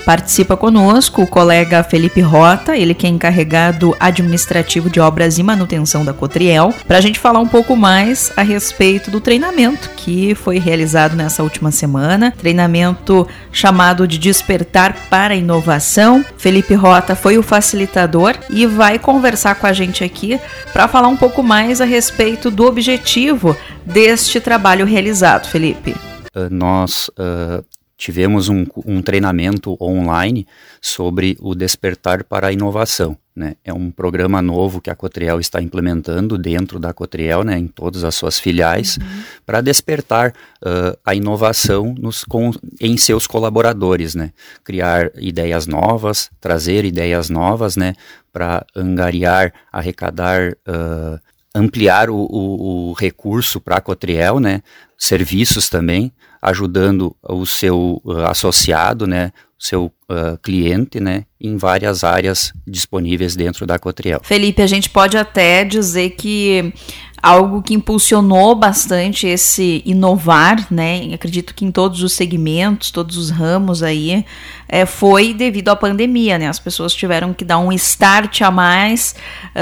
Participa conosco o colega Felipe Rota, ele que é encarregado administrativo de obras e manutenção da Cotriel, para a gente falar um pouco mais a respeito do treinamento que foi realizado nessa última semana, treinamento chamado de Despertar para a Inovação. Felipe Rota foi o facilitador e vai conversar com a gente aqui para falar um pouco mais a respeito do objetivo deste trabalho realizado. Felipe. Nós tivemos um treinamento online sobre o Despertar para a Inovação, né? É um programa novo que a Cotriel está implementando dentro da Cotriel, né, em todas as suas filiais, para despertar a inovação em seus colaboradores, né? Criar ideias novas, trazer ideias novas, né, para angariar, arrecadar, ampliar o recurso para a Cotriel, né? Serviços também, ajudando o seu associado, né, o seu cliente, né, em várias áreas disponíveis dentro da Cotriel. Felipe, a gente pode até dizer que algo que impulsionou bastante esse inovar, né, acredito que em todos os segmentos, todos os ramos aí, foi devido à pandemia, né, as pessoas tiveram que dar um start a mais,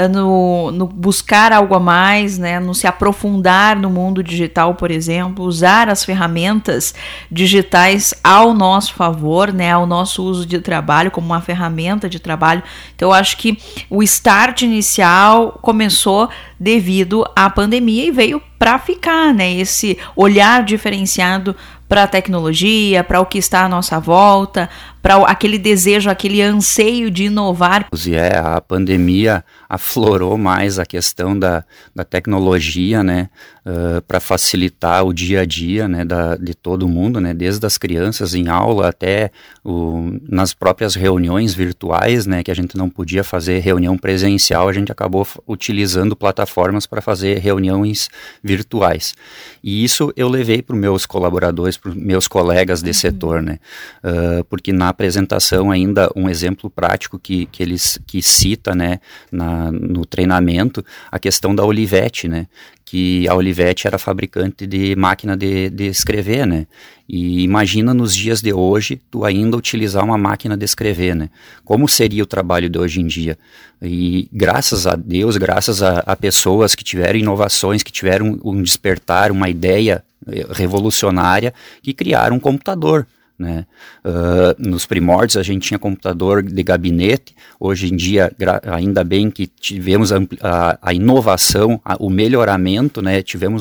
no buscar algo a mais, né, no se aprofundar no mundo digital, por exemplo, usar as ferramentas digitais ao nosso favor, né, ao nosso uso de trabalho, como uma ferramenta de trabalho. Então eu acho que o start inicial começou devido à pandemia e veio para ficar, né? Esse olhar diferenciado para a tecnologia, para o que está à nossa volta, para aquele desejo, aquele anseio de inovar. A pandemia aflorou mais a questão da tecnologia, né, para facilitar o dia a dia, né, de todo mundo, né, desde as crianças em aula até nas próprias reuniões virtuais, né, que a gente não podia fazer reunião presencial, a gente acabou utilizando plataformas para fazer reuniões virtuais. E isso eu levei para os meus colaboradores, para os meus colegas de setor, né, porque na apresentação ainda um exemplo prático que cita, né, no treinamento, a questão da Olivetti, né, que a Olivetti era fabricante de máquina de escrever, né, e imagina nos dias de hoje tu ainda utilizar uma máquina de escrever, né, como seria o trabalho de hoje em dia? E graças a Deus, graças a pessoas que tiveram inovações, que tiveram um despertar, uma ideia revolucionária, que criaram um computador, né? Nos primórdios a gente tinha computador de gabinete. Hoje em dia, ainda bem que tivemos a inovação, o melhoramento, né?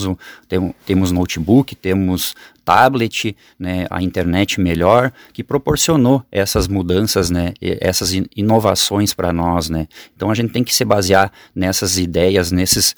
Temos notebook, temos tablet, né? A internet melhor, que proporcionou essas mudanças, né? Essas inovações para nós, né? Então a gente tem que se basear nessas ideias, nessas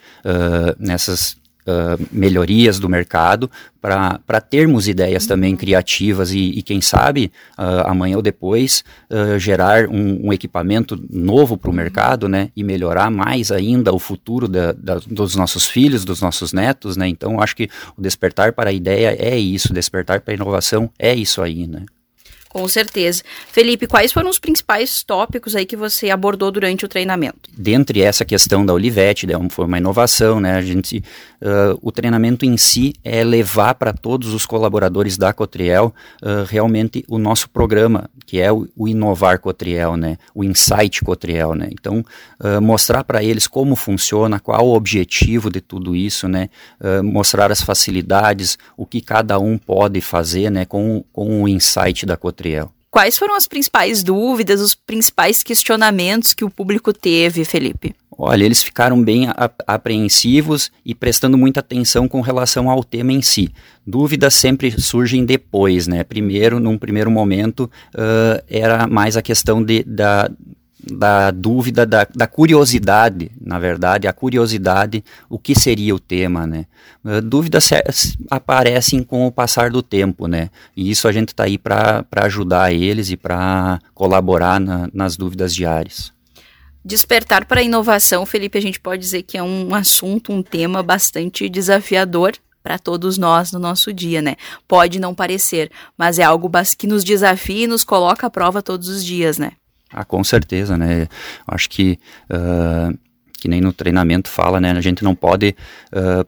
melhorias do mercado, para termos ideias também criativas e quem sabe, amanhã ou depois, gerar um equipamento novo para o mercado, né, e melhorar mais ainda o futuro dos nossos filhos, dos nossos netos, né. Então, acho que o despertar para a ideia é isso, despertar para a inovação é isso aí, né. Com certeza. Felipe, quais foram os principais tópicos aí que você abordou durante o treinamento? Dentre essa questão da Olivetti, foi uma inovação, né? O treinamento em si é levar para todos os colaboradores da Cotriel realmente o nosso programa, que é o Inovar Cotriel, né? O Insight Cotriel, né? Então, mostrar para eles como funciona, qual o objetivo de tudo isso, né? Mostrar as facilidades, o que cada um pode fazer, né? Com o Insight da Cotriel. Quais foram as principais dúvidas, os principais questionamentos que o público teve, Felipe? Olha, eles ficaram bem apreensivos e prestando muita atenção com relação ao tema em si. Dúvidas sempre surgem depois, né? Num primeiro momento, era mais a questão da dúvida, da curiosidade, na verdade, a curiosidade, o que seria o tema, né? Dúvidas aparecem com o passar do tempo, né? E isso a gente está aí para ajudar eles e para colaborar nas dúvidas diárias. Despertar para a inovação, Felipe, a gente pode dizer que é um assunto, um tema bastante desafiador para todos nós no nosso dia, né? Pode não parecer, mas é algo que nos desafia e nos coloca à prova todos os dias, né? Com certeza, né? Acho que nem no treinamento fala, né? A gente não pode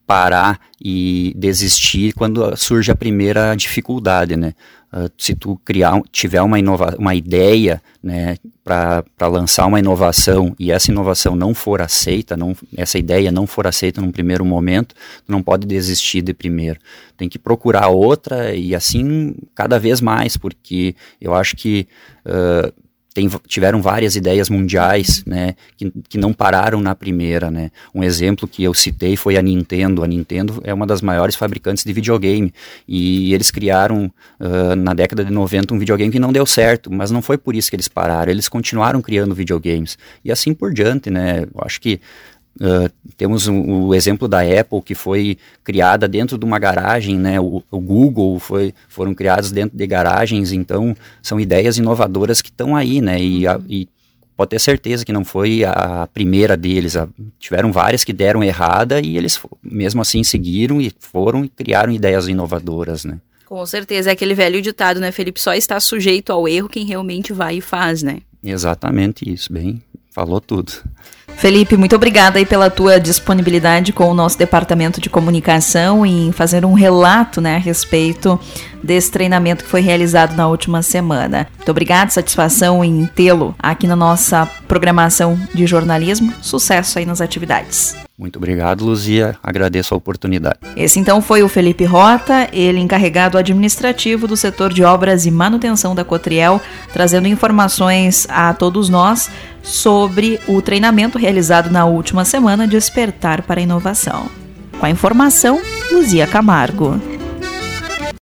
parar e desistir quando surge a primeira dificuldade, né? Se tu tiver uma ideia, né, para lançar uma inovação e essa inovação não for aceita, essa ideia não for aceita num primeiro momento, tu não pode desistir de primeiro. Tem que procurar outra e assim cada vez mais, porque eu acho que tiveram várias ideias mundiais, né, que não pararam na primeira, né. Um exemplo que eu citei foi a Nintendo. A Nintendo é uma das maiores fabricantes de videogame e eles criaram na década de 90 um videogame que não deu certo, mas não foi por isso que eles pararam, eles continuaram criando videogames e assim por diante, né. Eu acho que temos o exemplo da Apple, que foi criada dentro de uma garagem, né? O Google foram criados dentro de garagens, então são ideias inovadoras que estão aí, né? E pode ter certeza que não foi a primeira deles, tiveram várias que deram errada e eles mesmo assim seguiram e foram e criaram ideias inovadoras, né? Com certeza, é aquele velho ditado, né, Felipe? Só está sujeito ao erro quem realmente vai e faz, né? Exatamente isso, bem, falou tudo. Felipe, muito obrigada aí pela tua disponibilidade com o nosso departamento de comunicação em fazer um relato, né, a respeito desse treinamento que foi realizado na última semana. Muito obrigada, satisfação em tê-lo aqui na nossa programação de jornalismo. Sucesso aí nas atividades. Muito obrigado, Luzia. Agradeço a oportunidade. Esse então foi o Felipe Rota, ele encarregado administrativo do setor de obras e manutenção da Cotriel, trazendo informações a todos nós sobre o treinamento realizado na última semana, Despertar para a Inovação. Com a informação, Luzia Camargo.